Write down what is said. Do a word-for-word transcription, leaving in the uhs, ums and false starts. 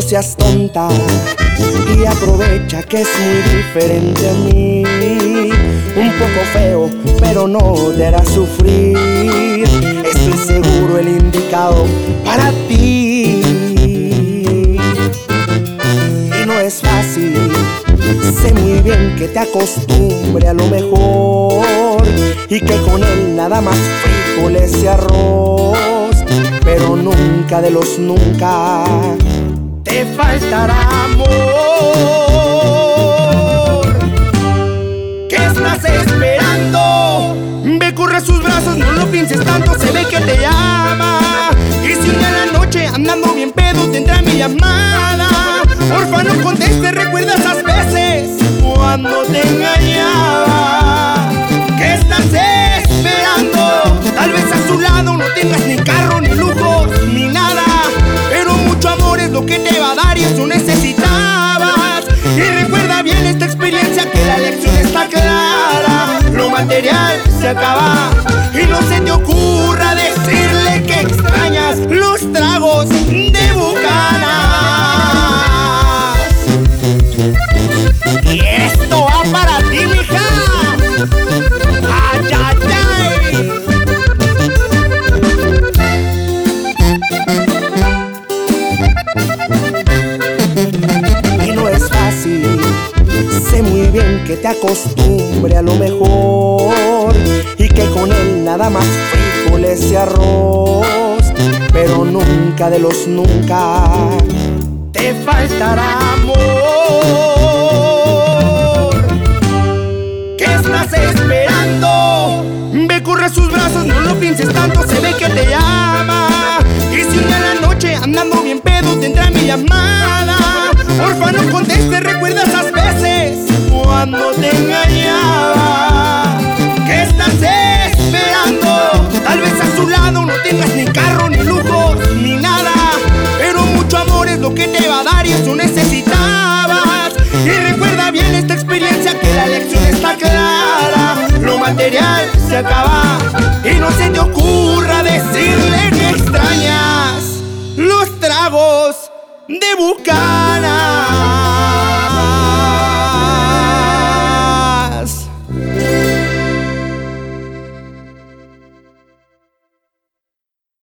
No seas tonta y aprovecha que es muy diferente a mí. Un poco feo, pero no te hará sufrir. Estoy seguro el indicado para ti. Y no es fácil, sé muy bien que te acostumbre a lo mejor y que con él nada más frijoles y arroz. Pero nunca de los nunca te faltará amor. ¿Qué estás esperando? Ve, corre a sus brazos, no lo pienses tanto, se ve que te llama. Y si un día en la noche andando bien pedo tendrá mi llamada. Porfa, no conteste, recuerda esas veces cuando te engañaba. ¿Qué estás esperando? Tal vez a su lado no tengas ni carro, ni lujos, ni nada, pero mucho amor es lo que te va a dar y eso necesitabas. Y recuerda bien esta experiencia, que la lección está clara. Lo material se acaba y no se te ocurra decirle que extrañas los tragos de Bucanas. Y esto va para ti, mija. ¡Ay, ay, ay! Y no es fácil, sé muy bien que te acostumbre a lo mejor y que con él nada más frijoles y arroz. Pero nunca de los nunca te faltará amor. ¿Qué estás esperando? Ve, corre a sus brazos, no lo pienses tanto, se ve que te llama. Y si un día en la noche andando bien pedo tendrá mi llamada. Porfa, no conteste, recuerda esas veces cuando te engañaba. ¿Qué estás esperando? Tal vez a su lado no tengas ni carro, ni lujos, ni nada, pero mucho amor es lo que te va a dar y eso necesitabas. Y recuerda bien esta experiencia, que la lección está clara. Lo material se acaba y no se te ocurra decirle que extrañas los tragos de Bucanas.